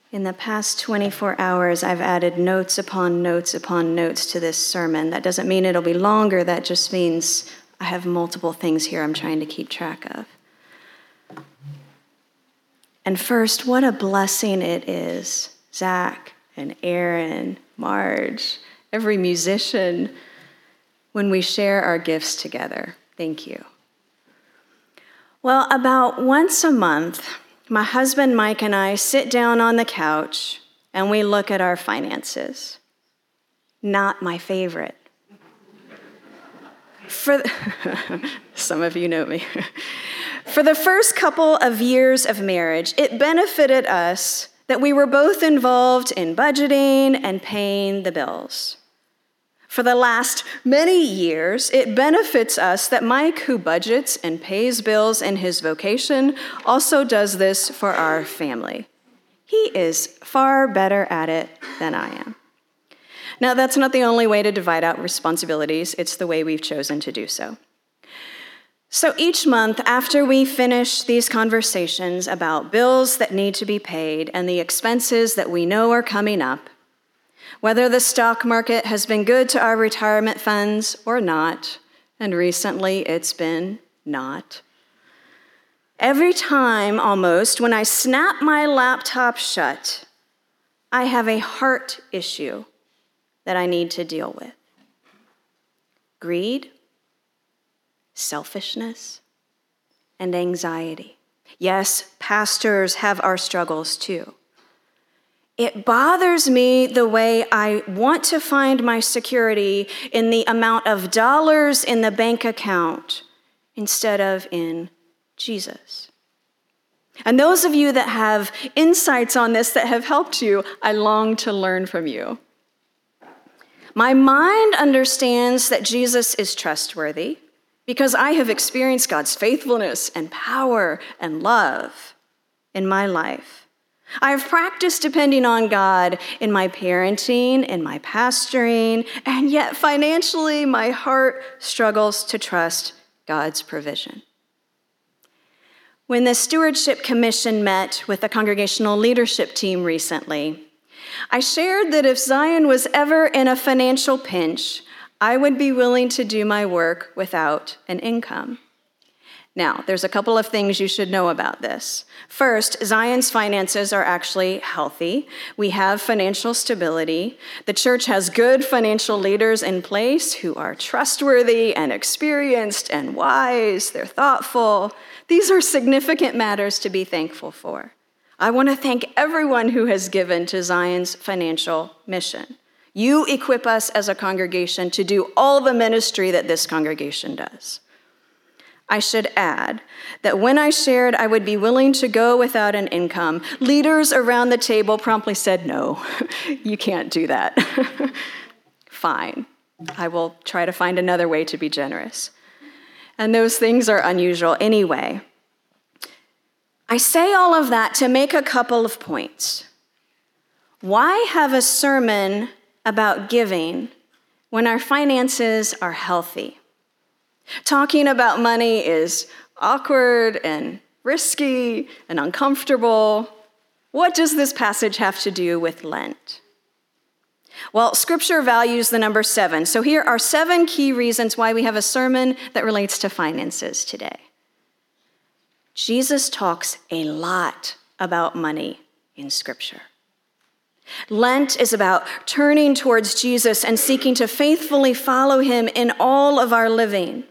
In the past 24 hours, I've added notes upon notes upon notes to this sermon. That doesn't mean it'll be longer. That just means I have multiple things here I'm trying to keep track of. And first, what a blessing it is, Zach and Aaron, Marge, every musician, when we share our gifts together. Thank you. Well, about once a month, my husband Mike and I sit down on the couch and we look at our finances. Not my favorite. Some of you know me. For the first couple of years of marriage, it benefited us that we were both involved in budgeting and paying the bills. For the last many years, it benefits us that Mike, who budgets and pays bills in his vocation, also does this for our family. He is far better at it than I am. Now, that's not the only way to divide out responsibilities. It's the way we've chosen to do so. So each month, after we finish these conversations about bills that need to be paid and the expenses that we know are coming up, whether the stock market has been good to our retirement funds or not, and recently it's been not, every time almost when I snap my laptop shut, I have a heart issue that I need to deal with. Greed, selfishness, and anxiety. Yes, pastors have our struggles too. It bothers me the way I want to find my security in the amount of dollars in the bank account instead of in Jesus. And those of you that have insights on this that have helped you, I long to learn from you. My mind understands that Jesus is trustworthy because I have experienced God's faithfulness and power and love in my life. I have practiced depending on God in my parenting, in my pastoring, and yet financially my heart struggles to trust God's provision. When the Stewardship Commission met with the congregational leadership team recently, I shared that if Zion was ever in a financial pinch, I would be willing to do my work without an income. Now, there's a couple of things you should know about this. First, Zion's finances are actually healthy. We have financial stability. The church has good financial leaders in place who are trustworthy and experienced and wise. They're thoughtful. These are significant matters to be thankful for. I want to thank everyone who has given to Zion's financial mission. You equip us as a congregation to do all the ministry that this congregation does. I should add that when I shared I would be willing to go without an income, leaders around the table promptly said, "No, you can't do that." Fine, I will try to find another way to be generous. And those things are unusual anyway. I say all of that to make a couple of points. Why have a sermon about giving when our finances are healthy? Talking about money is awkward and risky and uncomfortable. What does this passage have to do with Lent? Well, Scripture values the number 7. So here are 7 key reasons why we have a sermon that relates to finances today. Jesus talks a lot about money in Scripture. Lent is about turning towards Jesus and seeking to faithfully follow him in all of our living.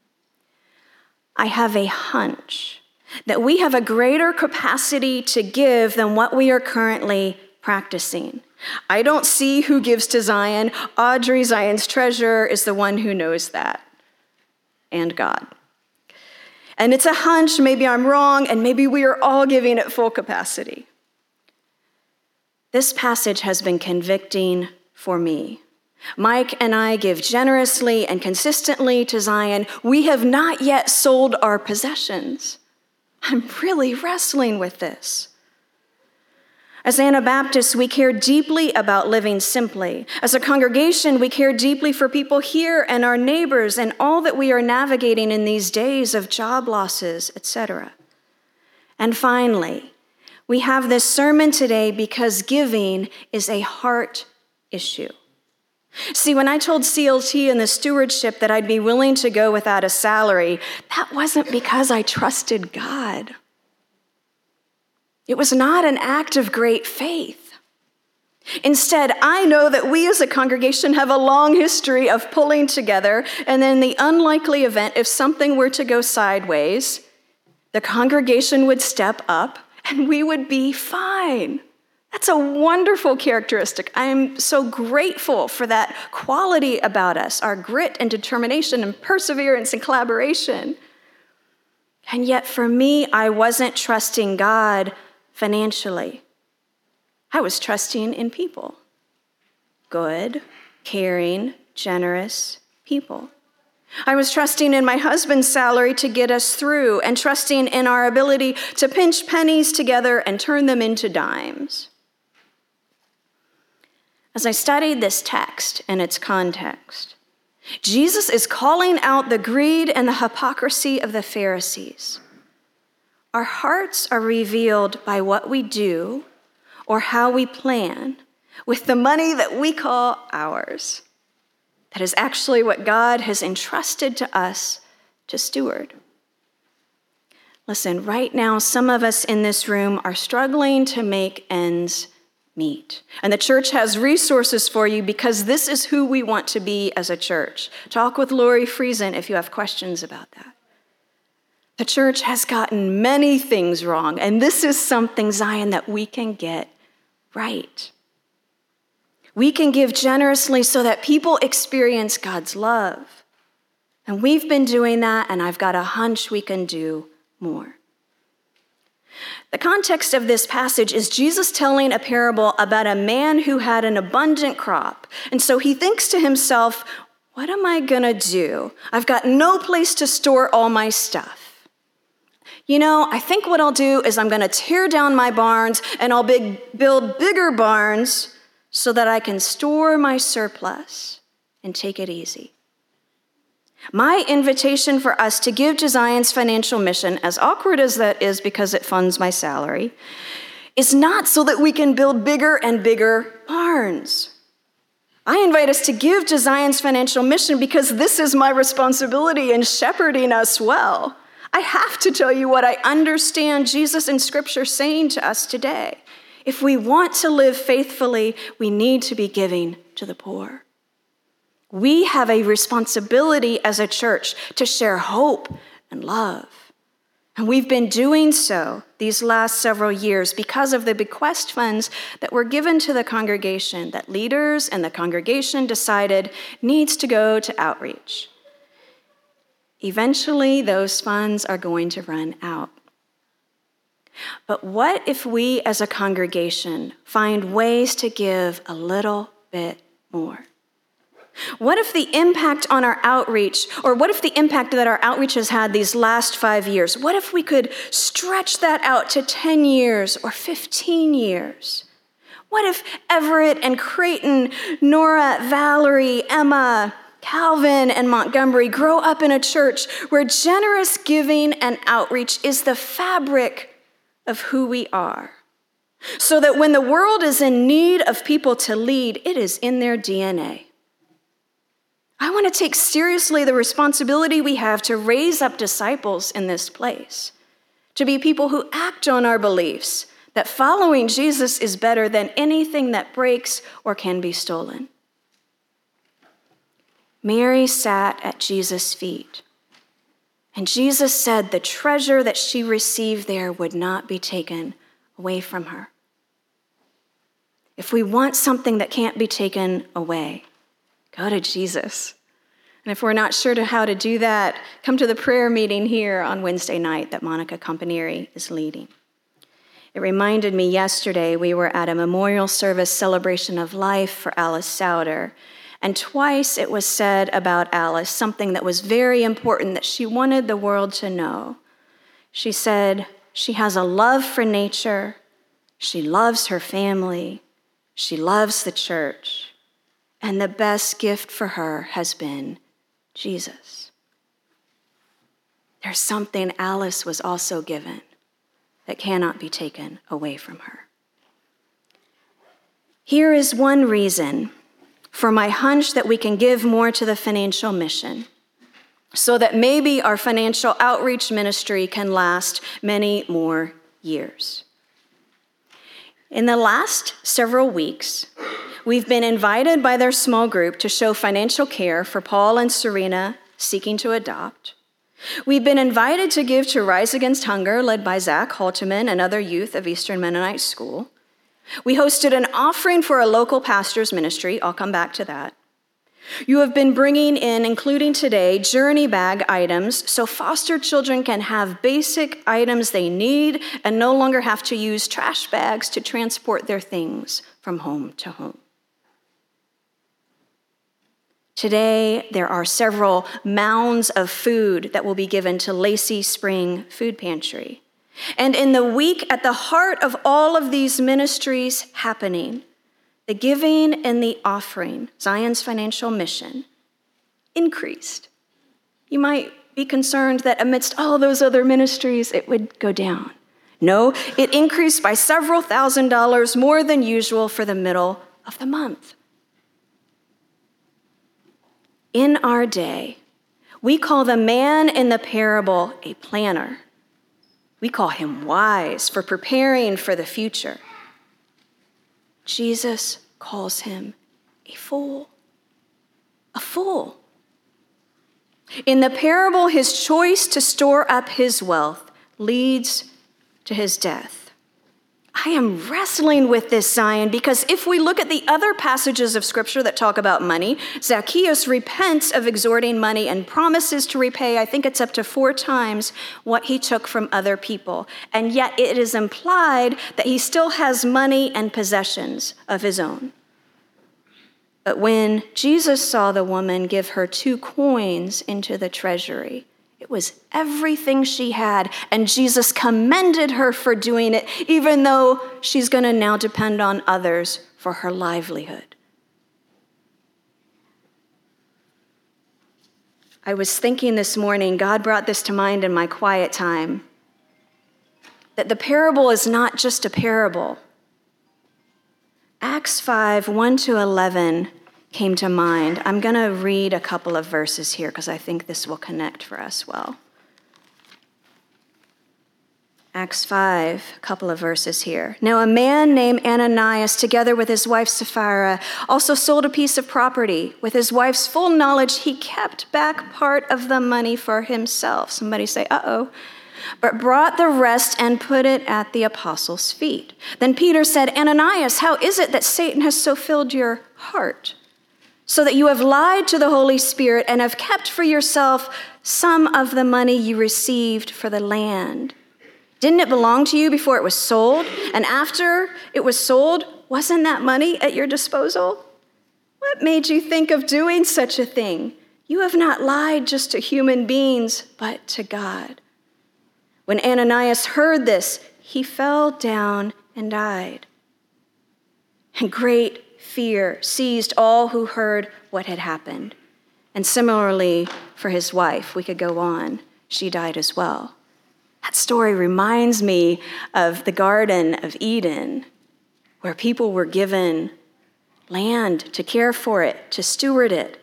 I have a hunch that we have a greater capacity to give than what we are currently practicing. I don't see who gives to Zion. Audrey, Zion's treasurer, is the one who knows that, and God. And it's a hunch, maybe I'm wrong, and maybe we are all giving at full capacity. This passage has been convicting for me. Mike and I give generously and consistently to Zion. We have not yet sold our possessions. I'm really wrestling with this. As Anabaptists, we care deeply about living simply. As a congregation, we care deeply for people here and our neighbors and all that we are navigating in these days of job losses, etc. And finally, We have this sermon today because giving is a heart issue. See, when I told CLT and the stewardship that I'd be willing to go without a salary, that wasn't because I trusted God. It was not an act of great faith. Instead, I know that we as a congregation have a long history of pulling together, and in the unlikely event if something were to go sideways, the congregation would step up and we would be fine. That's a wonderful characteristic. I am so grateful for that quality about us, our grit and determination and perseverance and collaboration. And yet for me, I wasn't trusting God financially. I was trusting in people. Good, caring, generous people. I was trusting in my husband's salary to get us through and trusting in our ability to pinch pennies together and turn them into dimes. As I studied this text and its context, Jesus is calling out the greed and the hypocrisy of the Pharisees. Our hearts are revealed by what we do or how we plan with the money that we call ours. That is actually what God has entrusted to us to steward. Listen, right now, some of us in this room are struggling to make ends meet. And the church has resources for you because this is who we want to be as a church. Talk with Lori Friesen if you have questions about that. The church has gotten many things wrong, and this is something, Zion, that we can get right. We can give generously so that people experience God's love. And we've been doing that, and I've got a hunch we can do more. The context of this passage is Jesus telling a parable about a man who had an abundant crop. And so he thinks to himself, what am I gonna do? I've got no place to store all my stuff. You know, I think what I'll do is I'm gonna tear down my barns and I'll build bigger barns so that I can store my surplus and take it easy. My invitation for us to give to Zion's financial mission, as awkward as that is because it funds my salary, is not so that we can build bigger and bigger barns. I invite us to give to Zion's financial mission because this is my responsibility in shepherding us well. I have to tell you what I understand Jesus in Scripture saying to us today. If we want to live faithfully, we need to be giving to the poor. We have a responsibility as a church to share hope and love. And we've been doing so these last several years because of the bequest funds that were given to the congregation that leaders and the congregation decided needs to go to outreach. Eventually, those funds are going to run out. But what if we as a congregation find ways to give a little bit more? What if the impact on our outreach, or what if the impact that our outreach has had these last 5 years, what if we could stretch that out to 10 years or 15 years? What if Everett and Creighton, Nora, Valerie, Emma, Calvin, and Montgomery grow up in a church where generous giving and outreach is the fabric of who we are, so that when the world is in need of people to lead, it is in their DNA. I want to take seriously the responsibility we have to raise up disciples in this place, to be people who act on our beliefs that following Jesus is better than anything that breaks or can be stolen. Mary sat at Jesus' feet, and Jesus said the treasure that she received there would not be taken away from her. If we want something that can't be taken away, go to Jesus. And if we're not sure how to do that, come to the prayer meeting here on Wednesday night that Monica Campanieri is leading. It reminded me yesterday we were at a memorial service celebration of life for Alice Souder. And twice it was said about Alice something that was very important that she wanted the world to know. She said she has a love for nature, she loves her family, she loves the church, and the best gift for her has been Jesus. There's something Alice was also given, that cannot be taken away from her. Here is one reason for my hunch that we can give more to the financial mission, so that maybe our financial outreach ministry can last many more years. In the last several weeks, we've been invited by their small group to show financial care for Paul and Serena seeking to adopt. We've been invited to give to Rise Against Hunger, led by Zach Halteman and other youth of Eastern Mennonite School. We hosted an offering for a local pastor's ministry. I'll come back to that. You have been bringing in, including today, journey bag items so foster children can have basic items they need and no longer have to use trash bags to transport their things from home to home. Today, there are several mounds of food that will be given to Lacey Spring Food Pantry. And in the week at the heart of all of these ministries happening, the giving and the offering, Zion's financial mission, increased. You might be concerned that amidst all those other ministries, it would go down. No, it increased by several $1,000s more than usual for the middle of the month. In our day, we call the man in the parable a planner. We call him wise for preparing for the future. Jesus calls him a fool. A fool. In the parable, his choice to store up his wealth leads to his death. I am wrestling with this, Zion, because if we look at the other passages of Scripture that talk about money, Zacchaeus repents of extorting money and promises to repay, I think it's up to 4 times, what he took from other people. And yet it is implied that he still has money and possessions of his own. But when Jesus saw the woman give her 2 coins into the treasury, it was everything she had, and Jesus commended her for doing it, even though she's going to now depend on others for her livelihood. I was thinking this morning, God brought this to mind in my quiet time, that the parable is not just a parable. Acts 5, 1-11 came to mind. I'm going to read a couple of verses here because I think this will connect for us well. Acts 5, a couple of verses here. Now a man named Ananias, together with his wife Sapphira, also sold a piece of property. With his wife's full knowledge, he kept back part of the money for himself. Somebody say, uh-oh. But brought the rest and put it at the apostles' feet. Then Peter said, Ananias, how is it that Satan has so filled your heart, so that you have lied to the Holy Spirit and have kept for yourself some of the money you received for the land? Didn't it belong to you before it was sold? And after it was sold, wasn't that money at your disposal? What made you think of doing such a thing? You have not lied just to human beings, but to God. When Ananias heard this, he fell down and died. And great fear seized all who heard what had happened. And similarly for his wife, we could go on. She died as well. That story reminds me of the Garden of Eden, where people were given land to care for it, to steward it.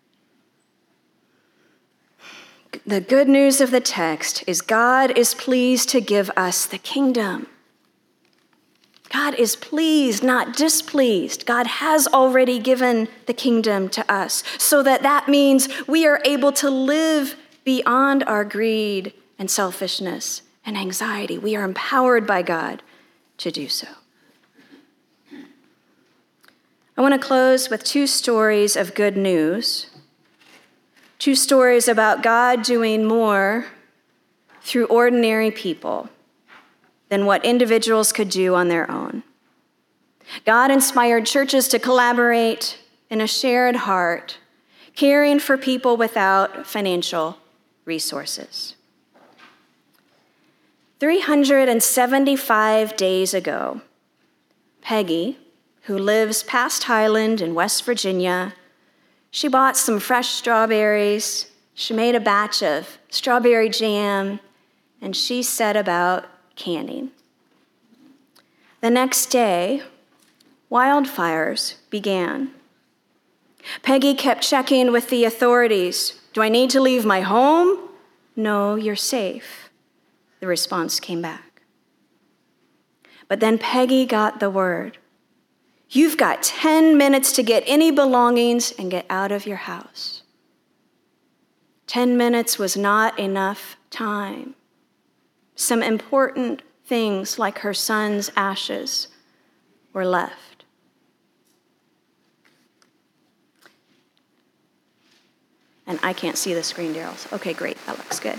The good news of the text is God is pleased to give us the kingdom. God is pleased, not displeased. God has already given the kingdom to us, so that means we are able to live beyond our greed and selfishness and anxiety. We are empowered by God to do so. I want to close with 2 stories of good news, 2 stories about God doing more through ordinary people than what individuals could do on their own. God inspired churches to collaborate in a shared heart, caring for people without financial resources. 375 days ago, Peggy, who lives past Highland in West Virginia, she bought some fresh strawberries, she made a batch of strawberry jam, and she set about canning. The next day, wildfires began. Peggy kept checking with the authorities. Do I need to leave my home? No, you're safe. The response came back. But then Peggy got the word. You've got 10 minutes to get any belongings and get out of your house. 10 minutes was not enough time. Some important things like her son's ashes were left. And I can't see the screen, Daryl. Okay, great, that looks good.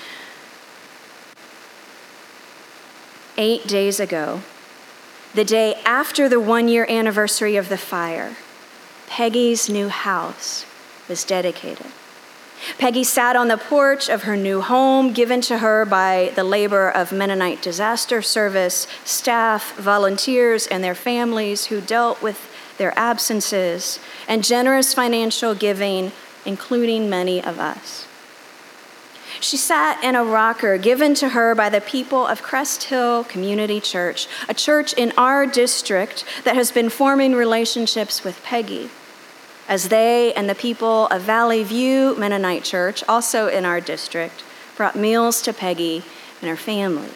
8 days ago, the day after the 1-year anniversary of the fire, Peggy's new house was dedicated. Peggy sat on the porch of her new home given to her by the labor of Mennonite Disaster Service staff, volunteers, and their families who dealt with their absences, and generous financial giving, including many of us. She sat in a rocker given to her by the people of Crest Hill Community Church, a church in our district that has been forming relationships with Peggy, as they and the people of Valley View Mennonite Church, also in our district, brought meals to Peggy and her family.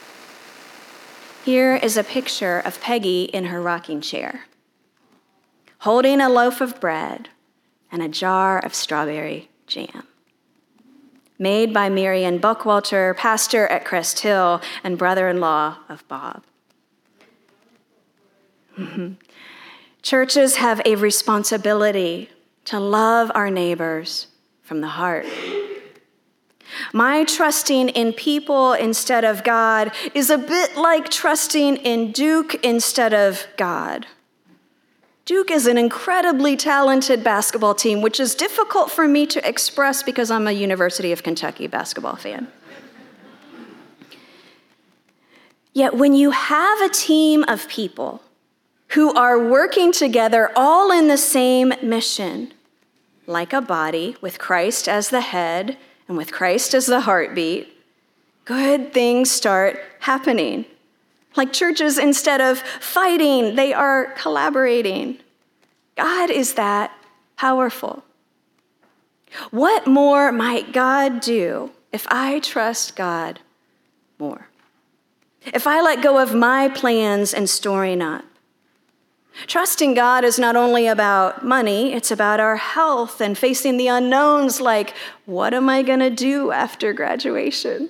Here is a picture of Peggy in her rocking chair, holding a loaf of bread and a jar of strawberry jam, made by Marion Buckwalter, pastor at Crest Hill and brother-in-law of Bob. Churches have a responsibility to love our neighbors from the heart. My trusting in people instead of God is a bit like trusting in Duke instead of God. Duke is an incredibly talented basketball team, which is difficult for me to express because I'm a University of Kentucky basketball fan. Yet when you have a team of people who are working together all in the same mission, like a body with Christ as the head and with Christ as the heartbeat, good things start happening. Like churches, instead of fighting, they are collaborating. God is that powerful. What more might God do if I trust God more? If I let go of my plans and storing up? Trusting God is not only about money, it's about our health and facing the unknowns like, what am I going to do after graduation?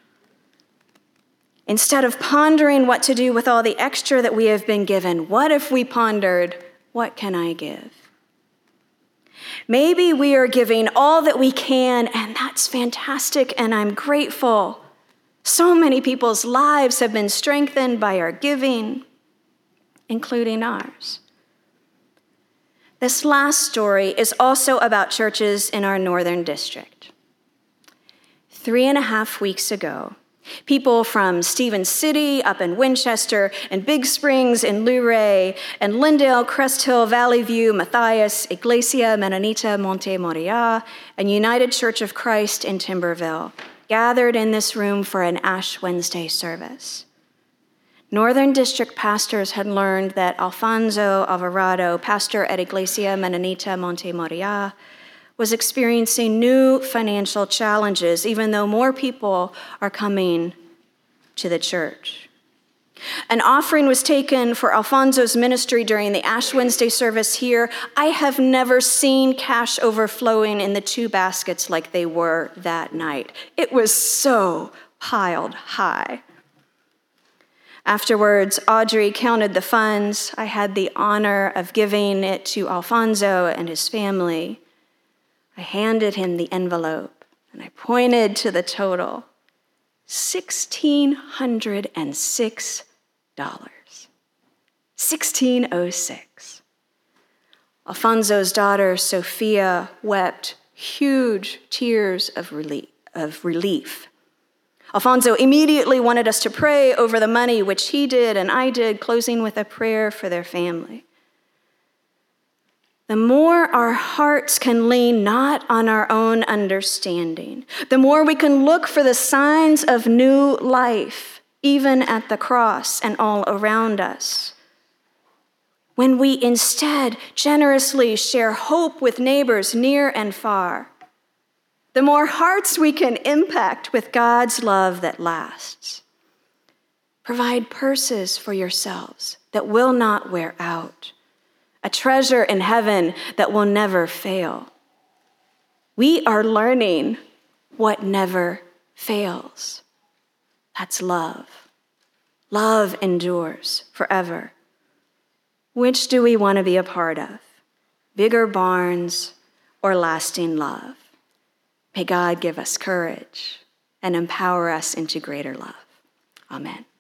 Instead of pondering what to do with all the extra that we have been given, what if we pondered, what can I give? Maybe we are giving all that we can, and that's fantastic, and I'm grateful. So many people's lives have been strengthened by our giving, including ours. This last story is also about churches in our northern district. 3.5 weeks ago, people from Stevens City up in Winchester and Big Springs in Luray and Lindale, Crest Hill, Valley View, Matthias, Iglesia Menonita Monte Moria, and United Church of Christ in Timberville gathered in this room for an Ash Wednesday service. Northern District pastors had learned that Alfonso Alvarado, pastor at Iglesia Menonita Monte Moria, was experiencing new financial challenges, even though more people are coming to the church. An offering was taken for Alfonso's ministry during the Ash Wednesday service here. I have never seen cash overflowing in the 2 baskets like they were that night. It was so piled high. Afterwards, Audrey counted the funds. I had the honor of giving it to Alfonso and his family. I handed him the envelope, and I pointed to the total, $1,606. $1,606. Alfonso's daughter, Sophia, wept huge tears of relief. Alfonso immediately wanted us to pray over the money, which he did and I did, closing with a prayer for their family. The more our hearts can lean not on our own understanding, the more we can look for the signs of new life even at the cross and all around us. When we instead generously share hope with neighbors near and far, the more hearts we can impact with God's love that lasts. Provide purses for yourselves that will not wear out, a treasure in heaven that will never fail. We are learning what never fails. That's love. Love endures forever. Which do we want to be a part of? Bigger barns or lasting love? May God give us courage and empower us into greater love. Amen.